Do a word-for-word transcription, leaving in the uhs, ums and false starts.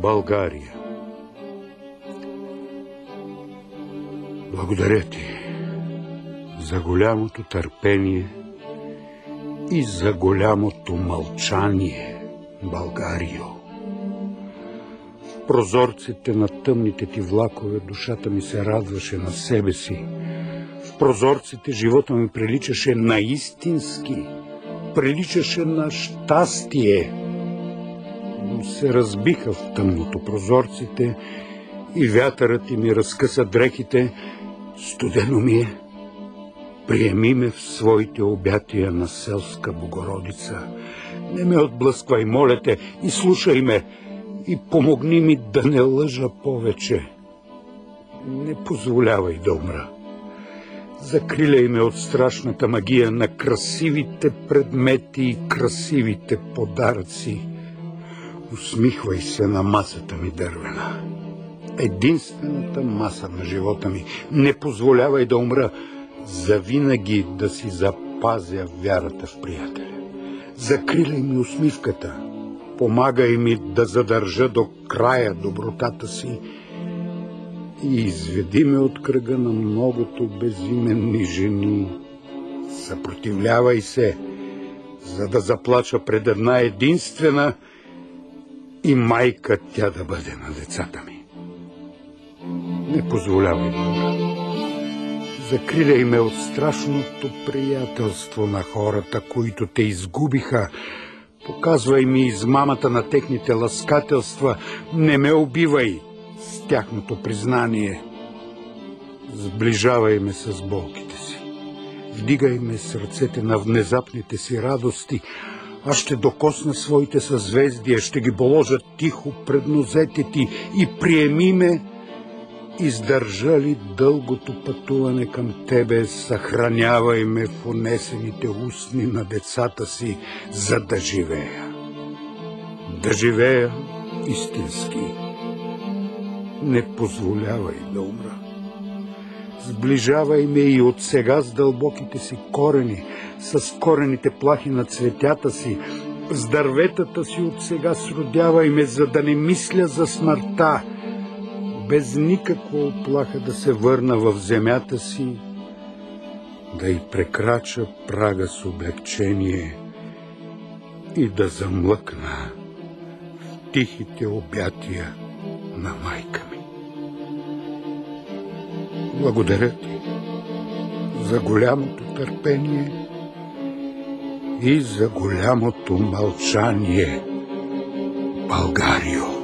България. Благодаря ти за голямото търпение и за голямото мълчание, Българио. В прозорците на тъмните ти влакове душата ми се радваше на себе си. В прозорците живота ми приличаше на истински, приличаше на щастие. Но се разбиха в тъмното прозорците и вятърът ти ми разкъса дрехите. Студено ми е. Приеми ме в своите обятия на селска Богородица. Не ме отблъсквай, моля те, и слушай ме, и помогни ми да не лъжа повече. Не позволявай да умра. Закриляй ме от страшната магия на красивите предмети и красивите подаръци. Усмихвай се на масата ми дървена. Единствената маса на живота ми. Не позволявай да умра. Завинаги да си запазя вярата в приятеля. Закриляй ми усмивката. Помагай ми да задържа до края добротата си и изведи ме от кръга на многото безименни жени. Съпротивлявай се, за да заплача пред една единствена и майка тя да бъде на децата ми. Не позволявай да умра. Закриляй ме от страшното приятелство на хората, които те изгубиха. Показвай ми измамата на техните ласкателства. Не ме убивай с тяхното признание. Сближавай ме с болките си. Вдигай ме с ръцете на внезапните си радости. Аз ще докосна своите съзвездия, ще ги положа тихо пред нозете ти и приеми ме. Издържа ли дългото пътуване към тебе, съхранявай ме в унесените устни на децата си, за да живея. Да живея истински. Не позволявай да умра. Сближавай ме и от сега с дълбоките си корени, с корените плахи на цветята си, с дърветата си от сега сродявай ме, за да не мисля за смъртта, без никаква оплаха да се върна в земята си, да й прекрача прага с облегчение и да замлъкна в тихите обятия на майка ми. Благодаря ти за голямото търпение и за голямото мълчание, Българио.